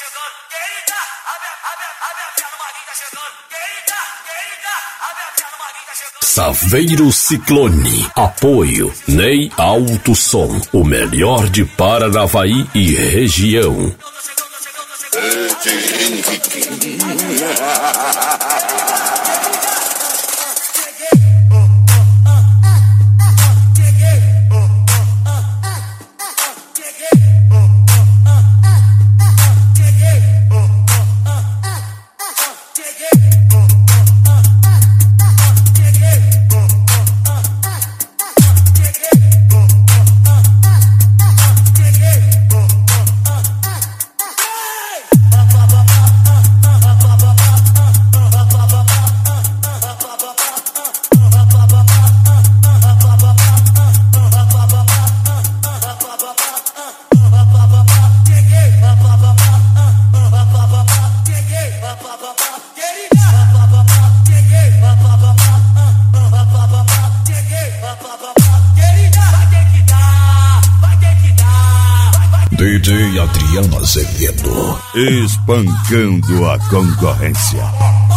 chegando. Querida, a minha fé no Maguinho tá chegando. Querida, a minha fé no Maguinho tá chegando. Saveiro Ciclone. Apoio Ney Alto Som. O melhor de Paranavaí e região. DJ Adriano Azevedo, espancando a concorrência.